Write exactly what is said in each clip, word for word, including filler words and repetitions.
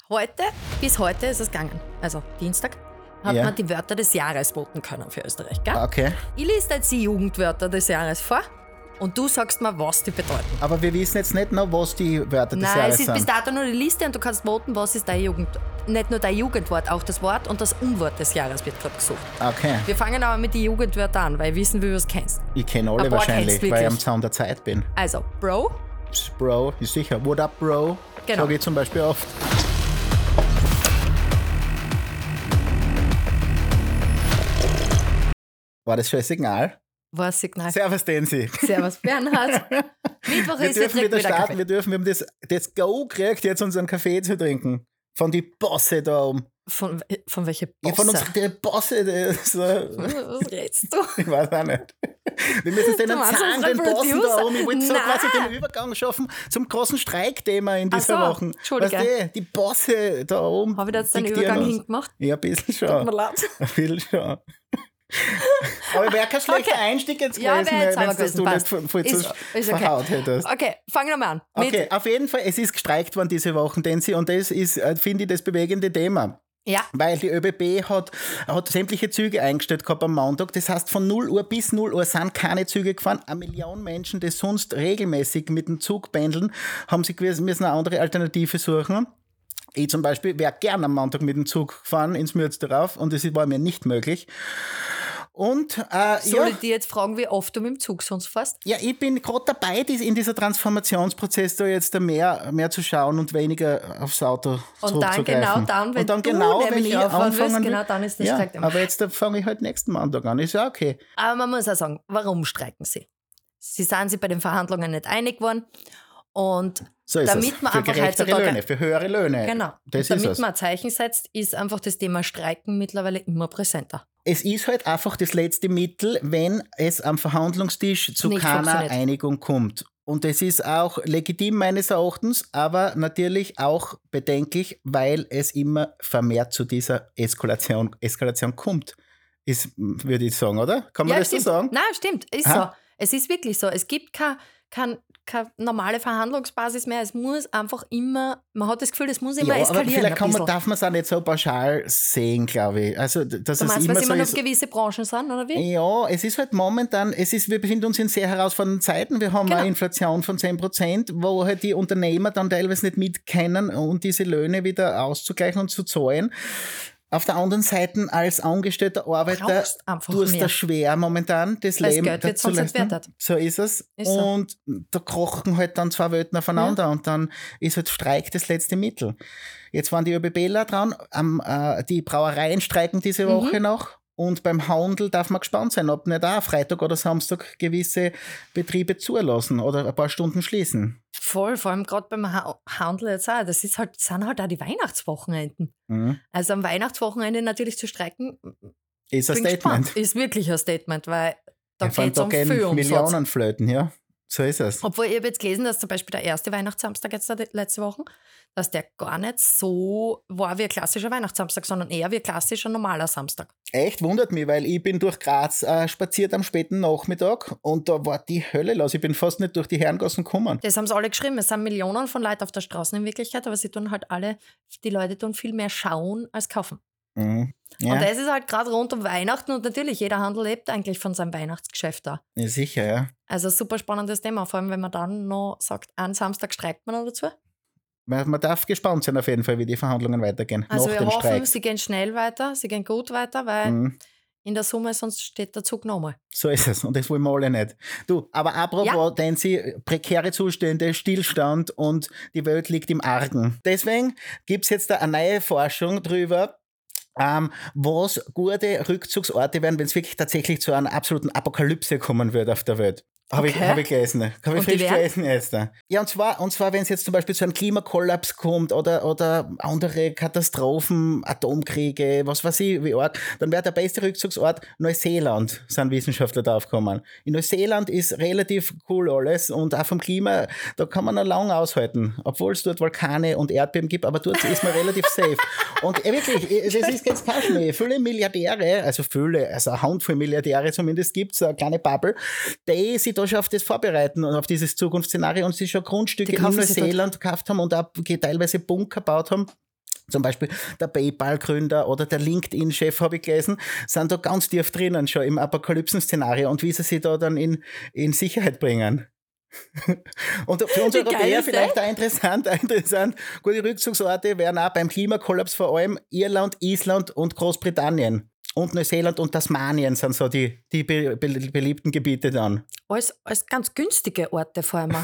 Heute, bis heute ist es gegangen, also Dienstag, hat Ja. man die Wörter des Jahres voten können für Österreich, gell? Okay. Ich lese jetzt die Jugendwörter des Jahres vor und du sagst mir, was die bedeuten. Aber wir wissen jetzt nicht noch, was die Wörter des Nein, Jahres es ist sind. bis dato nur die Liste und du kannst voten, was ist dein Jugend... Nicht nur dein Jugendwort, auch das Wort und das Unwort des Jahres wird gerade gesucht. Okay. Wir fangen aber mit den Jugendwörtern an, weil wir wissen, wie du es kennst. Ich kenne alle Ein paar wahrscheinlich, kennst weil ich wirklich. am Zaun der Zeit bin. Also, Bro, Bro, ist sicher. What up, Bro? Genau. Sag ich zum Beispiel oft. War das schon ein Signal? war ein Signal. Servus, Densi. Servus, Bernhard. Mittwoch Wir ist, wir dürfen trinken wieder wieder starten, Kaffee. wir dürfen, wir haben das, das Go gekriegt, jetzt unseren Kaffee zu trinken. Von die Bosse da oben. Von, von welcher Ja, Bosse? von uns, die Bosse, das, so, Was redest du? ich weiß auch nicht. Wir müssen es denen Du meinst sagen, den unsere Bossen da Producer? oben. Ich wollte so Nein. quasi den Übergang schaffen zum großen Streikthema in dieser Ach so, Woche. Entschuldige. Weißt du, die Bosse da oben. Habe ich da jetzt den diktieren Übergang uns. hingemacht? Ja, ein bisschen Tut mir schon. leid. Ein bisschen schon. Aber wäre kein schlechter Okay. Einstieg jetzt Ja, gewesen, wär jetzt wenn aber das du gewesen, nicht voll, voll passt. zu Ist- ist okay. verhaut hättest. Okay, fangen wir mal an. Mit- Okay, auf jeden Fall, es ist gestreikt worden diese Woche, Denzi, und das ist, äh, finde ich, das bewegende Thema. Ja, Weil die ÖBB hat, hat sämtliche Züge eingestellt gehabt am Montag. Das heißt, von null Uhr bis null Uhr sind keine Züge gefahren. Eine Million Menschen, die sonst regelmäßig mit dem Zug pendeln, haben sich gewesen, müssen eine andere Alternative suchen. Ich zum Beispiel wäre gern am Montag mit dem Zug gefahren ins Mürzdorf und das war mir nicht möglich. Und äh, soll ja, ich dir jetzt fragen, wie oft du mit dem Zug sonst fährst? ja, ich bin gerade dabei, dies- in dieser Transformationsprozess da jetzt mehr, mehr zu schauen und weniger aufs Auto Und dann zurückzugreifen. genau dann, wenn und dann du genau, wenn nämlich ich aufhören anfangen willst, will, genau dann ist der ja, Streik. aber jetzt fange ich halt nächsten Montag an. Ist ja okay. Aber man muss auch sagen, warum streiken sie? Sie sind sich bei den Verhandlungen nicht einig geworden und So ist damit es. man für einfach gerechtere heutzutage- Löhne, für höhere Löhne. genau, Das und ist damit es. man ein Zeichen setzt, ist einfach das Thema Streiken mittlerweile immer präsenter. Es ist halt einfach das letzte Mittel, wenn es am Verhandlungstisch zu Nicht keiner funktioniert. Einigung kommt. Und das ist auch legitim meines Erachtens, aber natürlich auch bedenklich, weil es immer vermehrt zu dieser Eskalation, Eskalation kommt. Ist, würde ich sagen, oder? Kann man das so stimmt. sagen? Nein, stimmt. Ist Ha? so. Es ist wirklich so. Es gibt keine kein, kein normale Verhandlungsbasis mehr. Es muss einfach immer, man hat das Gefühl, es muss immer Ja, aber eskalieren. vielleicht kann ein man, bisschen. darf man es auch nicht so pauschal sehen, glaube ich. Also, dass Du es meinst, immer weil es so immer ist. noch gewisse Branchen sind, oder wie? Ja, es ist halt momentan, es ist, wir befinden uns in sehr herausfordernden Zeiten. Wir haben Genau. eine Inflation von zehn Prozent, wo halt die Unternehmer dann teilweise nicht mitkennen, um diese Löhne wieder auszugleichen und zu zahlen. Auf der anderen Seite, als angestellter Arbeiter, Brauchst einfach tust mehr. das schwer momentan, das Weil das Leben Geld wird dazu sonst leisten. entwertet. So ist es. Ist so. Und da krochen halt dann zwei Welten aufeinander und dann ist halt Streik das letzte Mittel. Jetzt waren die ÖBBler dran, am, äh, die Brauereien streiken diese Woche noch. Und beim Handel darf man gespannt sein, ob nicht auch Freitag oder Samstag gewisse Betriebe zulassen oder ein paar Stunden schließen. Voll, vor allem gerade beim ha Handel jetzt auch. Das ist halt, sind halt auch die Weihnachtswochenenden. Mhm. Also am Weihnachtswochenende natürlich zu streiken, Ist ein bin Statement. gespannt. Ist wirklich ein Statement, weil da Ja, vor allem geht es um da gehen viel Umsatz. Millionen flöten, ja. So ist es. Obwohl, ich habe jetzt gelesen, dass zum Beispiel der erste Weihnachtssamstag jetzt da die- letzte Woche, dass der gar nicht so war wie ein klassischer Weihnachtssamstag, sondern eher wie ein klassischer normaler Samstag. Echt wundert mich, weil ich bin durch Graz äh, spaziert am späten Nachmittag und da war die Hölle los. Ich bin fast nicht durch die Herrengassen gekommen. Das haben sie alle geschrieben. Es sind Millionen von Leuten auf der Straße in Wirklichkeit, aber sie tun halt alle, die Leute tun viel mehr schauen als kaufen. Mhm. Ja, Und das ist halt gerade rund um Weihnachten und natürlich, jeder Handel lebt eigentlich von seinem Weihnachtsgeschäft da. ja, sicher, ja. Also super spannendes Thema, vor allem wenn man dann noch sagt, einen Samstag streikt man noch dazu. Man, man darf gespannt sein auf jeden Fall, wie die Verhandlungen weitergehen Also nach wir dem hoffen, Streik. sie gehen schnell weiter, sie gehen gut weiter, weil Mhm. in der Summe sonst steht der Zug nochmal. So ist es und das wollen wir alle nicht. Du, aber apropos, denn sie prekäre Zustände, Stillstand und die Welt liegt im Argen. Deswegen gibt es jetzt da eine neue Forschung drüber, ähm, was gute Rückzugsorte wären, wenn es wirklich tatsächlich zu einer absoluten Apokalypse kommen würde auf der Welt. Habe ich, Okay. hab ich gelesen. Habe ich Und die frisch wären? gelesen jetzt. Ja, und zwar, und zwar wenn es jetzt zum Beispiel zu einem Klimakollaps kommt oder, oder andere Katastrophen, Atomkriege, was weiß ich, wie arg, dann wäre der beste Rückzugsort Neuseeland, sind Wissenschaftler draufgekommen. In Neuseeland ist relativ cool alles und auch vom Klima, da kann man noch lange aushalten, obwohl es dort Vulkane und Erdbeben gibt, aber dort ist man relativ safe. Und äh, wirklich, äh, das ist jetzt kein Schmäh. Viele Milliardäre, also viele, also eine Handvoll Milliardäre zumindest gibt es, eine kleine Bubble, die sich da schon auf das vorbereiten und auf dieses Zukunftsszenario und sich schon Grundstücke Die in kaufen sich Neuseeland gekauft haben und auch teilweise Bunker gebaut haben, zum Beispiel der PayPal-Gründer oder der LinkedIn-Chef, habe ich gelesen, sind da ganz tief drinnen schon im Apokalypsen-Szenario und wie sie sich da dann in, in Sicherheit bringen. Und für uns Europäer vielleicht auch interessant, auch interessant, gute Rückzugsorte wären auch beim Klimakollaps vor allem Irland, Island und Großbritannien. Und Neuseeland und Tasmanien sind so die, die be- be- beliebten Gebiete dann. Alles, alles ganz günstige Orte vor allem.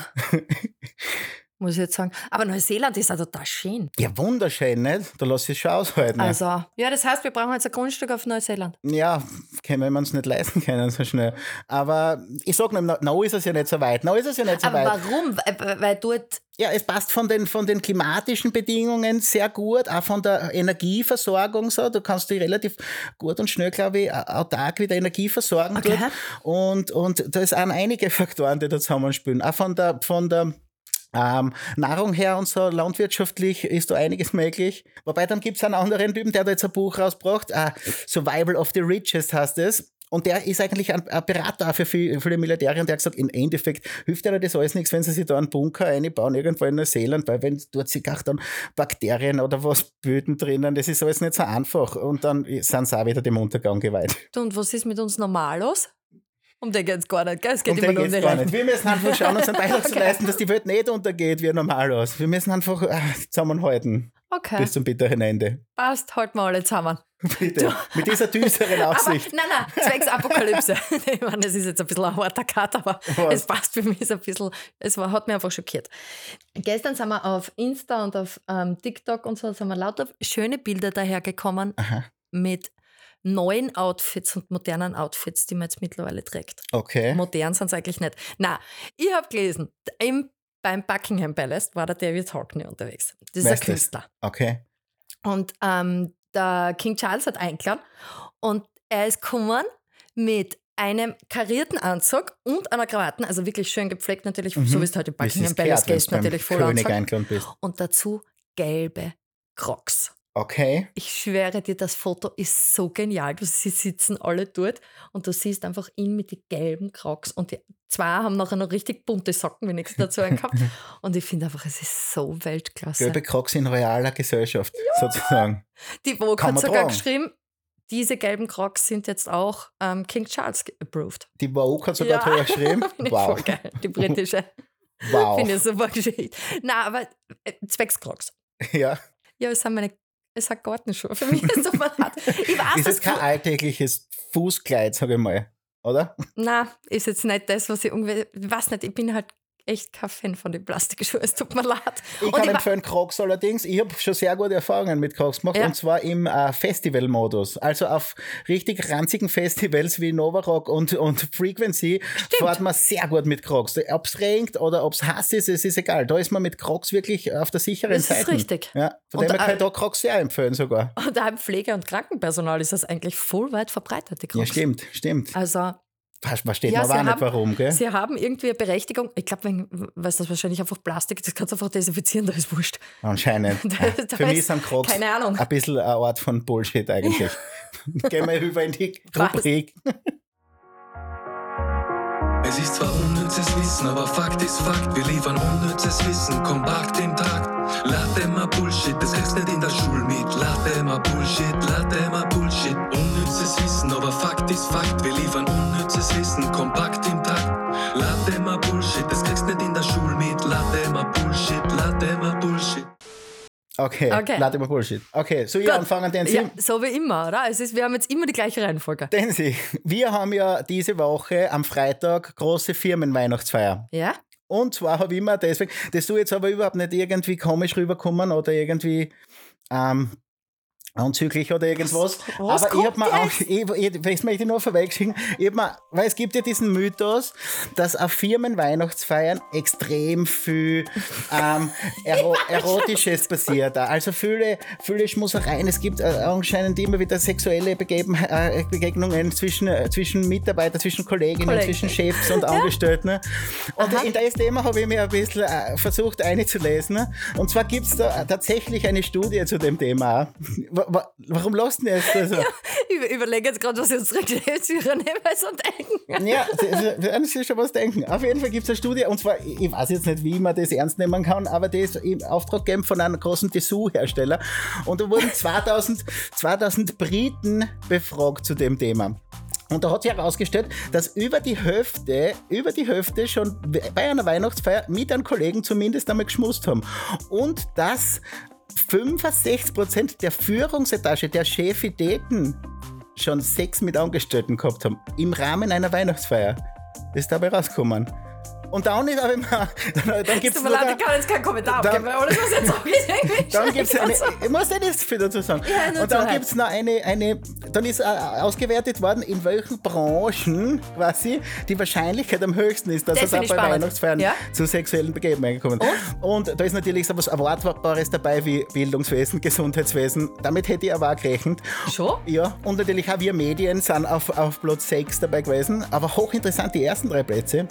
Muss ich jetzt sagen. Aber Neuseeland ist auch total schön. Ja, wunderschön, nicht? Da lass ich es schon aushalten. Also, ja, das heißt, wir brauchen jetzt ein Grundstück auf Neuseeland. Ja, können wir uns nicht leisten können so schnell. Aber ich sag noch, noch ist es ja nicht so weit. Noch ist es ja nicht so Aber weit. warum? Weil, weil dort... Ja, es passt von den, von den klimatischen Bedingungen sehr gut, auch von der Energieversorgung so. Du kannst dich relativ gut und schnell, glaube ich, autark wieder Energie versorgen. Okay. Dort. Und, und da sind einige Faktoren, die da zusammenspielen. Auch von der, von der Ähm, Nahrung her und so, landwirtschaftlich ist da einiges möglich. Wobei dann gibt es einen anderen Typen, der da jetzt ein Buch rausgebracht, uh, Survival of the Richest heißt es. Und der ist eigentlich ein, ein Berater für viele, viele Milliardäre und der hat gesagt, im Endeffekt hilft ja das alles nichts, wenn sie sich da einen Bunker einbauen, irgendwo in Neuseeland, weil wenn dort sich auch dann Bakterien oder was Böden drinnen, das ist alles nicht so einfach. Und dann sind sie auch wieder dem Untergang geweiht. Und was ist mit uns Normalos? Um den geht es gar nicht, gell? Es geht um immer nur um den gar nicht. Reichen. Wir müssen einfach schauen, uns einen Beitrag Okay. zu leisten, dass die Welt nicht untergeht, wie normal aus. Wir müssen einfach äh, zusammenhalten Okay, bis zum bitteren Ende. passt, halten wir alle zusammen. Bitte. Mit dieser düsteren Aber, Aussicht. nein, nein, zwecks Apokalypse. Ich meine, das ist jetzt ein bisschen ein harter Cut, aber Was? es passt für mich so ein bisschen, es war, hat mich einfach schockiert. Gestern sind wir auf Insta und auf ähm, TikTok und so, sind wir lauter schöne Bilder dahergekommen Aha. mit neuen Outfits und modernen Outfits, die man jetzt mittlerweile trägt. Okay. Modern sind es eigentlich nicht. Na, ich habe gelesen, im, beim Buckingham Palace war der David Hockney unterwegs. Das ist Wer ein ist das? Künstler. Okay. Und ähm, der King Charles hat eingeladen und er ist gekommen mit einem karierten Anzug und einer Krawatte, also wirklich schön gepflegt natürlich, Mhm. so wie es halt im Wie es Buckingham ist Palace gehört, wenn's gehst, beim natürlich voll König Anzug. eingeladen bist. Und dazu gelbe Crocs. Okay. Ich schwöre dir, das Foto ist so genial. Du, sie sitzen alle dort und du siehst einfach ihn mit den gelben Crocs. Und die zwei haben nachher noch richtig bunte Socken, wenn nichts dazu gehabt. Und ich finde einfach, es ist so Weltklasse. Gelbe Crocs in royaler Gesellschaft, sozusagen. Die Vogue Kann hat man sogar tragen. geschrieben, diese gelben Crocs sind jetzt auch ähm, King Charles approved. Die Vogue hat sogar drüber geschrieben. Finde ich Wow. voll geil. Die britische. Wow. Finde ich super geschickt. Nein, aber äh, zwecks Crocs. Ja. Ja, es sind meine es hat Gartenschuhe. Für mich ist das mal hart. Ich weiß, Ist dass jetzt kein alltägliches Fußkleid, sage ich mal. Oder? Nein, ist jetzt nicht das, was ich irgendwie. Ich weiß nicht, ich bin halt echt kein Fan von den Plastikschuhen. Es tut mir leid. Ich Und kann ich wa- empfehlen Crocs allerdings. Ich habe schon sehr gute Erfahrungen mit Crocs gemacht Ja. und zwar im äh, Festival-Modus. Also auf richtig ranzigen Festivals wie Novarock und, und Frequency fährt man sehr gut mit Crocs. Ob es regnet oder ob es heiß ist, es ist egal. Da ist man mit Crocs wirklich auf der sicheren Das ist Seite. richtig. Ja, von Und, dem her kann äh, ich da Crocs sehr empfehlen sogar. Und auch im Pflege- und Krankenpersonal ist das eigentlich voll weit verbreitet, die Ja, Crocs. stimmt, stimmt. Also, Was versteht ja, man sie aber auch nicht, haben- warum, gell? sie haben irgendwie eine Berechtigung. Ich glaube, weil es das wahrscheinlich einfach Plastik, das kannst du einfach desinfizieren, da ist wurscht. Anscheinend. Da- da Für mich ist- sind Crocs keine Ahnung. ein bisschen eine Art von Bullshit eigentlich. Gehen wir über in die Was? Rubrik. Es ist zwar unnützes Wissen, aber Fakt ist Fakt. Wir liefern unnützes Wissen, kompakt im Takt. Latte mal Bullshit, das kriegst nicht in der Schule mit. Latte mal Bullshit, Latte mal Bullshit. Unnützes Wissen, aber Fakt ist Fakt. Wir liefern unnützes Wissen, kompakt im Takt. Latte mal Bullshit, das kriegst nicht in der Schule mit. Latte mal Bullshit, Latte mal Bullshit. Okay, Okay. lade mal Bullshit. Okay, so ich Gut. anfangen, den Sie. Ja, so wie immer, oder? Es ist, wir haben jetzt immer die gleiche Reihenfolge. Den Sie. Wir haben ja diese Woche am Freitag große Firmenweihnachtsfeier. Ja? Und zwar habe ich mir deswegen, das soll jetzt aber überhaupt nicht irgendwie komisch rüberkommen oder irgendwie ähm, anzüglich oder irgendwas. Was aber ich habe kommt mir auch, jetzt? ich, ich, ich möchte nur vorwegschicken, ich hab mir, weil es gibt ja diesen Mythos, dass auf Firmenweihnachtsfeiern extrem viel ähm, Ero Erotisches passiert. Also viele, viele Schmusereien. Es gibt äh, anscheinend immer wieder sexuelle Begeben, äh, Begegnungen zwischen, äh, zwischen Mitarbeitern, zwischen Kolleginnen, Kollegen. zwischen Chefs und Angestellten. Und Aha. in das Thema habe ich mir ein bisschen äh, versucht einzulesen. Und zwar gibt es da tatsächlich eine Studie zu dem Thema. Wa- wa- Warum lasst ihr jetzt das? So? Ich überlege jetzt gerade, was unsere Geschäftsführer nebenbei so denken. Ja, sie werden sich schon was denken. Auf jeden Fall gibt es eine Studie, und zwar, ich weiß jetzt nicht, wie man das ernst nehmen kann, aber die ist im Auftrag gegeben von einem großen Dessous-Hersteller. Und da wurden zweitausend, zweitausend Briten befragt zu dem Thema. Und da hat sich herausgestellt, dass über die Hälfte, über die Hälfte schon bei einer Weihnachtsfeier mit einem Kollegen zumindest einmal geschmust haben. Und dass fünfundsechzig Prozent der Führungsetage, der Chefitäten, schon Sex mit Angestellten gehabt haben. Im Rahmen einer Weihnachtsfeier. Das ist dabei rausgekommen. Und dann ist aber immer. Dann, dann gibt's Tut mir leid, ich kann jetzt keinen Kommentar abgeben, weil alles, was jetzt auch ist, Dann gibt es eine. Ich muss ja nicht viel dazu sagen. Ja, und dann gibt es noch eine, eine. Dann ist ausgewertet worden, in welchen Branchen quasi die Wahrscheinlichkeit am höchsten ist, dass Das es auch bei spannend. Weihnachtsfeiern Ja? zu sexuellen Begebenheiten kommt. Und? und da ist natürlich so was Erwartbares dabei wie Bildungswesen, Gesundheitswesen. Damit hätte ich aber auch gerechnet. Schon? Ja, und natürlich auch wir Medien sind auf, auf Platz sechs dabei gewesen. Aber hochinteressant die ersten drei Plätze.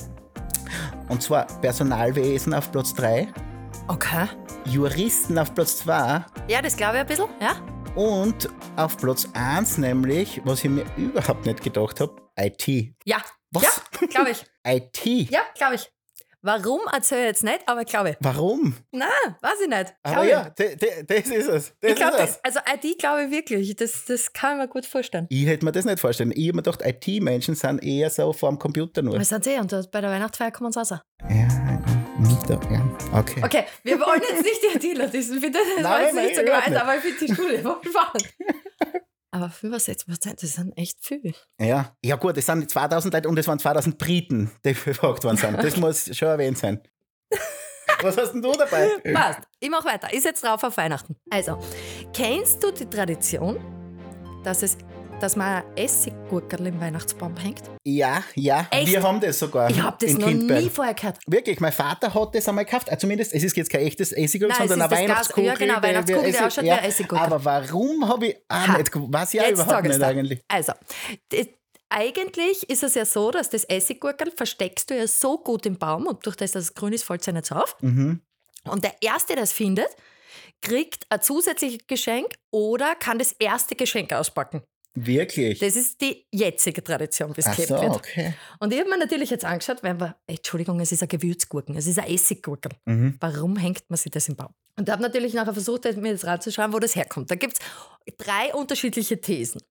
Und zwar Personalwesen auf Platz drei, Okay. Juristen auf Platz zwei Ja, das glaube ich ein bisschen, ja. und auf Platz eins nämlich, was ich mir überhaupt nicht gedacht habe, I T. Ja. Was? Ja, glaube ich. I T? Ja, glaube ich. Warum, erzähle ich jetzt nicht, aber glaube ich. Warum? Nein, weiß ich nicht. Aber Glaub ja, d- d- das ist es. Das ich glaube, ist es. also I T glaube ich wirklich, das, das kann ich mir gut vorstellen. Ich hätte mir das nicht vorstellen. Ich habe mir gedacht, I T-Menschen sind eher so vor dem Computer nur. Wir sind eh, und bei der Weihnachtsfeier kommen sie raus. Ja, nicht da, ja. Okay. Okay, wir wollen jetzt nicht die ITler, das ist bitte, das war Nein, jetzt nein, nicht so überhaupt gemeint, nicht. aber ich finde die Studie voll spannend. Aber fünfundsechzig Prozent, das sind echt viel. Ja. Ja gut, es sind zweitausend Leute und es waren zweitausend Briten, die befragt worden sind. Das muss schon erwähnt sein. Was hast denn du dabei? Passt, ich mache weiter. Ist jetzt drauf auf Weihnachten. Also, kennst du die Tradition, dass, es, dass man ein Essiggurkerl im Weihnachtsbaum hängt? Ja, ja, Echt? wir haben das sogar. Ich habe das in noch Kindbein. nie vorher gehört. Wirklich, mein Vater hat das einmal gekauft. Also zumindest, es ist jetzt kein echtes Essigöl, Nein, sondern es eine ist das Gas- Weihnachtskugel. ja, genau, die- Weihnachtskugel, die Essig- ausschaut wie ein Essiggurkel. Aber warum habe ich auch Ha. nicht gewusst? Weiß ich auch Jetzt überhaupt sag ich's nicht dir. eigentlich. Also, d- eigentlich ist es ja so, dass das Essiggurkel versteckst du ja so gut im Baum und durch das, dass es grün ist, fällt es ja nicht so auf. Mhm. Und der Erste, der es findet, kriegt ein zusätzliches Geschenk oder kann das erste Geschenk auspacken. Wirklich? Das ist die jetzige Tradition, wie es Ach gelebt so, wird. okay. Und ich habe mir natürlich jetzt angeschaut, weil wir, Entschuldigung, es ist ein Gewürzgurken, es ist ein Essiggurken. Mhm. Warum hängt man sich das im Baum? Und ich habe natürlich nachher versucht, mir das rauszuschauen, wo das herkommt. Da gibt es drei unterschiedliche Thesen.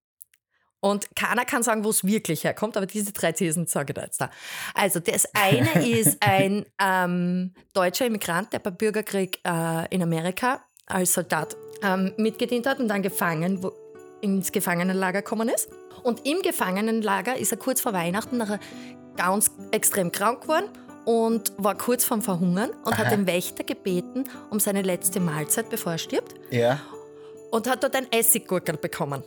Und keiner kann sagen, wo es wirklich herkommt, aber diese drei Thesen sage ich da jetzt da. Also das eine ist ein ähm, deutscher Immigrant, der beim Bürgerkrieg äh, in Amerika als Soldat ähm, mitgedient hat und dann gefangen, wo, ins Gefangenenlager gekommen ist. Und im Gefangenenlager ist er kurz vor Weihnachten nachher ganz extrem krank geworden und war kurz vorm Verhungern und Aha. hat den Wächter gebeten um seine letzte Mahlzeit, bevor er stirbt, Ja. und hat dort ein Essiggurkel bekommen.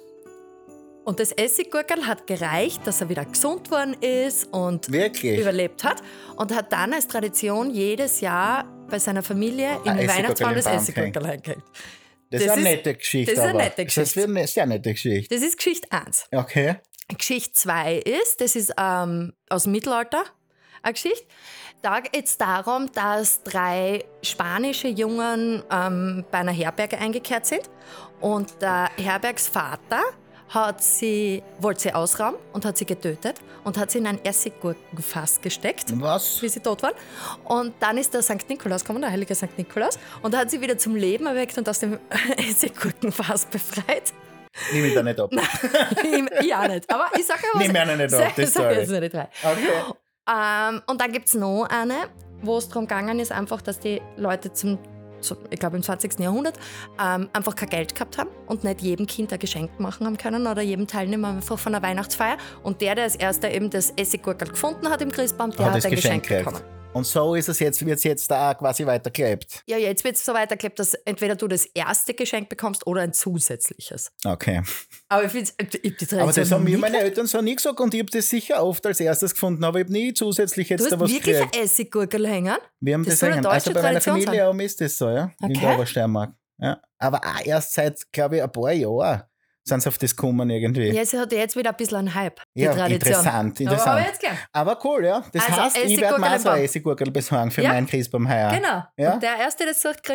Und das Essiggurkel hat gereicht, dass er wieder gesund worden ist und Wirklich? überlebt hat und hat dann als Tradition jedes Jahr bei seiner Familie in Ein den Essiggurkel Weihnachtsbaum im das Baum Essiggurkel hingehängt. Das, ist Das eine ist- nette Geschichte. das ist eine aber. nette Das Geschichte. ist eine sehr nette Geschichte. Das ist Geschichte eins. Okay. Geschichte zwei ist, das ist ähm, aus dem Mittelalter eine Geschichte. Da geht es darum, dass drei spanische Jungen ähm, bei einer Herberge eingekehrt sind und der Herbergsvater hat sie, wollte sie ausrauben und hat sie getötet und hat sie in ein Essiggurkenfass gesteckt, Was? wie sie tot waren. Und dann ist der Sankt Nikolaus gekommen, der heilige Sankt Nikolaus, und hat sie wieder zum Leben erweckt und aus dem Essiggurkenfass befreit. Nehme ich da nicht ab. Ich, ich auch nicht. Aber ich sage ja was. Nimm mir nicht ab, die Ich sage Story. jetzt nur die drei. Okay. Ähm, und dann gibt es noch eine, wo es darum gegangen ist, einfach, dass die Leute zum, zum ich glaube im zwanzigsten Jahrhundert, ähm, einfach kein Geld gehabt haben und nicht jedem Kind ein Geschenk machen haben können oder jedem Teilnehmer einfach von einer Weihnachtsfeier. Und der, der als erster eben das Essiggurkel gefunden hat im Christbaum, der hat, das ein Geschenk, gekriegt. bekommen. Und so ist es jetzt, wird es jetzt da quasi weitergelebt. Ja, jetzt wird es so weitergelebt, dass entweder du das erste Geschenk bekommst oder ein zusätzliches. Okay. Aber ich finde ich hab die Tradition Aber das haben mir nie meine gehabt. Eltern so nie gesagt und ich habe das sicher oft als erstes gefunden, aber ich habe nie zusätzlich jetzt Du da hast was wirklich gekriegt. ein Essiggurkel hängen? Wir haben Das das, soll eine hängen. deutsche Also bei meiner Tradition Familie auch ist das so, ja, in Okay. der Obersteiermark. Ja. Aber auch erst seit, glaube ich, ein paar Jahren sind sie auf das gekommen irgendwie. Ja, sie hat jetzt wieder ein bisschen einen Hype, die Ja, Tradition. interessant, Aber, interessant. aber jetzt gern. Aber cool, ja. Das Also, heißt, ich werde Essiggurkel mal im so ein Baum. Essiggurkel besorgen für Ja. meinen Christbaum heuer. Genau. Ja? Und der Erste, der es sucht, kriegt.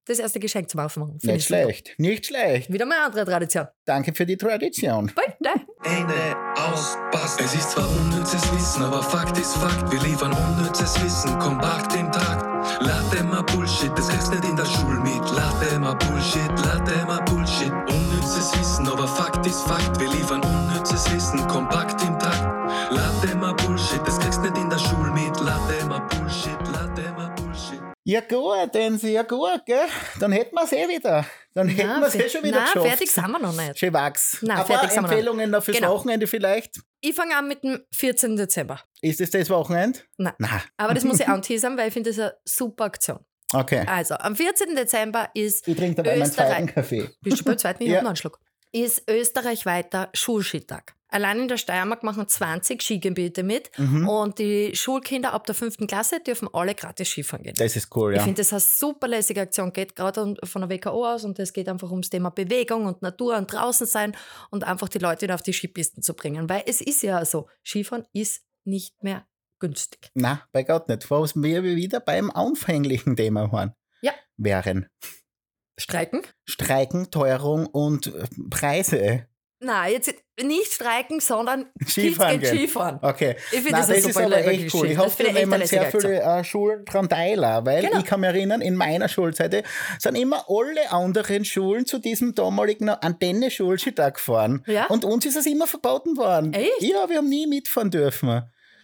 das erste Geschenk zum Aufmachen. Find Nicht ich super. schlecht, nicht schlecht. Wieder mal eine andere Tradition. Danke für die Tradition. Bitte. Ende aus, passt. Es ist zwar unnützes Wissen, aber Fakt ist Fakt. Wir liefern unnützes Wissen, kompakt im Takt. Latte mal Bullshit, das kriegst nicht in der Schule mit. Latte mal Bullshit, Latte mal Bullshit. Unnützes Wissen, aber Fakt ist Fakt. Wir liefern unnützes Wissen, kompakt im Takt. Latte mal Bullshit, das kriegst nicht in der Schule mit. Latte mal Bullshit, Latte mal Bullshit. Ja gut, Ensi, ja gut, gell? Dann hätten wir es eh wieder. Dann hätten wir es eh schon wieder nein, geschafft. fertig sind wir noch nicht. Schön wachs. Nein, Aber fertig sind wir noch Empfehlungen noch fürs Genau. Wochenende vielleicht? Ich fange an mit dem vierzehnten Dezember. Ist es das Wochenende? Nein. Nein. Aber das muss ich anteasern, weil ich finde das eine super Aktion. Okay. Also, am vierzehnten Dezember ist Ich trinke dabei meinen Österreich- zweiten Kaffee. Bist du beim zweiten? Ich Ja. hab noch einen Schluck. Ist österreichweiter Schulskitag. Allein in der Steiermark machen zwanzig Skigebiete mit Mhm. und die Schulkinder ab der fünften Klasse dürfen alle gratis Skifahren gehen. Das ist cool, Ich ja. finde, das eine super lässige Aktion. Geht gerade um- von der W K O aus und es geht einfach ums Thema Bewegung und Natur und draußen sein und einfach die Leute wieder auf die Skipisten zu bringen. Weil es ist ja so, Skifahren ist nicht mehr günstig. Na, bei Gott nicht. Was wir wieder beim anfänglichen Thema waren. Ja. Wären Streiken? Streiken, Teuerung und äh, Preise. Nein, jetzt nicht streiken, sondern Skifahren Kids gehen. gehen Skifahren. Okay. Ich finde Nein, das eine das ist super aber lässige echt cool. Ich Geschichte. Das hoffe, finde da ich echt nehmen eine sehr lässige viele äh, Schulen dran teil, auch, weil Genau. ich kann mich erinnern, in meiner Schulzeit sind immer alle anderen Schulen zu diesem damaligen Antenne-Schulskitag gefahren. Ja? Und uns ist es immer verboten worden. Echt? Ja, wir haben nie mitfahren dürfen.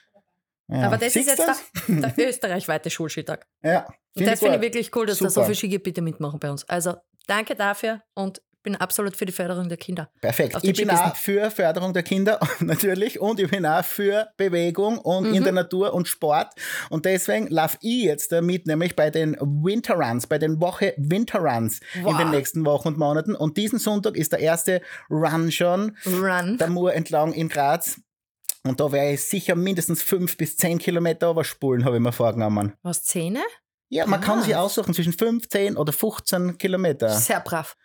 Ja. Aber das Siehst ist jetzt das? der, der österreichweite Schulskitag. Ja. Und das finde ich gut. wirklich cool, dass da so Super. viele Skigebiete mitmachen bei uns. Also danke dafür und bin absolut für die Förderung der Kinder. Perfekt. auf die Ich bin Skipisten. auch für Förderung der Kinder, natürlich, und ich bin auch für Bewegung und Mhm. in der Natur und Sport. Und deswegen laufe ich jetzt da mit, nämlich bei den Winterruns, bei den Woche Winterruns in Wow. den nächsten Wochen und Monaten. Und diesen Sonntag ist der erste Run schon, Run. der Mur entlang in Graz. Und da werde ich sicher mindestens fünf bis zehn Kilometer überspulen, habe ich mir vorgenommen. Was, Zähne? Ja, man kann Krass. sich aussuchen zwischen fünfzehn oder fünfzehn Kilometer. Sehr brav.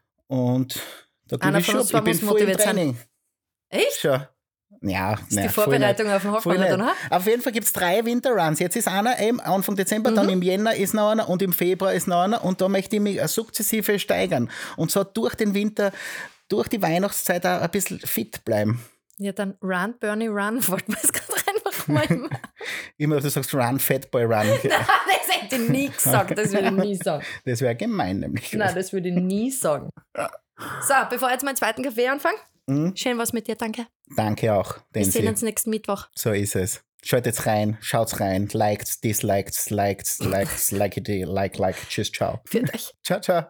Und da gebe Einer ich von schon, uns ich zwei bin muss voll im motiviert sein. Training. Echt? Schon. Ja, Das ist nein, die Vorbereitung auf den Halbmarathon, oder? Auf jeden Fall gibt es drei Winterruns. Jetzt ist einer eben Anfang Dezember, Mhm. dann im Jänner ist noch einer und im Februar ist noch einer. Und da möchte ich mich sukzessive steigern. Und so durch den Winter, durch die Weihnachtszeit auch ein bisschen fit bleiben. Ja, dann Run, Bernie, Run. Wollten wir es gerade einfach mal. Immer, du sagst Run, Fatboy Run. Nein, das hätte ich nie gesagt. Das würde ich nie sagen. Das wäre gemein, nämlich. Nein, das würde ich nie sagen. So, bevor ich jetzt meinen zweiten Kaffee anfange, Mhm. schön was mit dir, danke. Danke auch, Wir sehen Densi. uns nächsten Mittwoch. So ist es. Schaut jetzt rein, schaut's rein, liked, disliked, liked, liked, like it, like, like. Tschüss, ciao. Für euch. Ciao, ciao.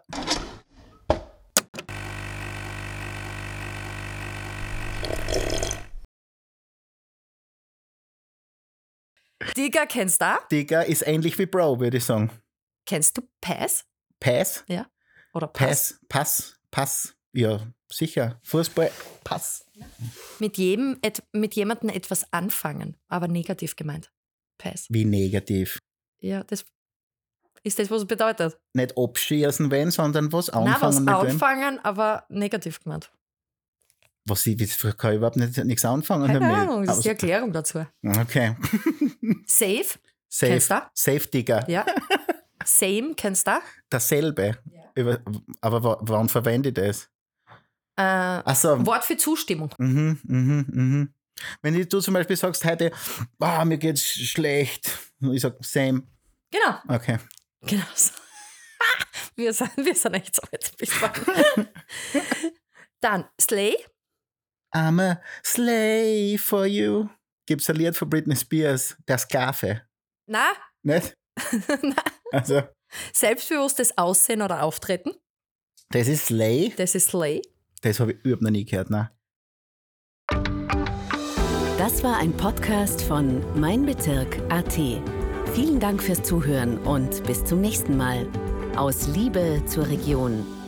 Digga, kennst du? Digga ist ähnlich wie Bro, würde ich sagen. Kennst du Pass? Pass? Ja. Oder Pass? Pass, Pass, Pass. Ja, sicher. Fußball, Pass. Mit, jedem, et, mit jemandem etwas anfangen, aber negativ gemeint. Pass. Wie negativ. Ja, das ist das, was es bedeutet. Nicht abschießen, wenn, sondern was Nein, was anfangen mit wem. anfangen, aber negativ gemeint. Was ich, das kann ich überhaupt nicht, nichts anfangen Keine damit. Ahnung, das ist die Aber- Erklärung dazu. Okay. Safe, Safe. Kennst du? Safe, Digga. ja. Same, kennst du? Dasselbe. Über, aber wa- wann verwende ich das? Äh, Ach so. Wort für Zustimmung. Mhm, mhm, mhm. Wenn du zum Beispiel sagst heute, ah, mir geht's schlecht. Und ich sag, same. Genau. Okay. Genau so. wir, sind, wir sind echt so jetzt bislang. Dann Slay. I'm a slave for you. Gibt's ein Lied von Britney Spears, der Sklave. Na, Nicht? na. Also, Selbstbewusstes Aussehen oder Auftreten. das ist Slay. Das ist Slay. Das habe ich überhaupt noch nie gehört, ne? Das war ein Podcast von Mein Bezirk Punkt A T. Vielen Dank fürs Zuhören und bis zum nächsten Mal. Aus Liebe zur Region.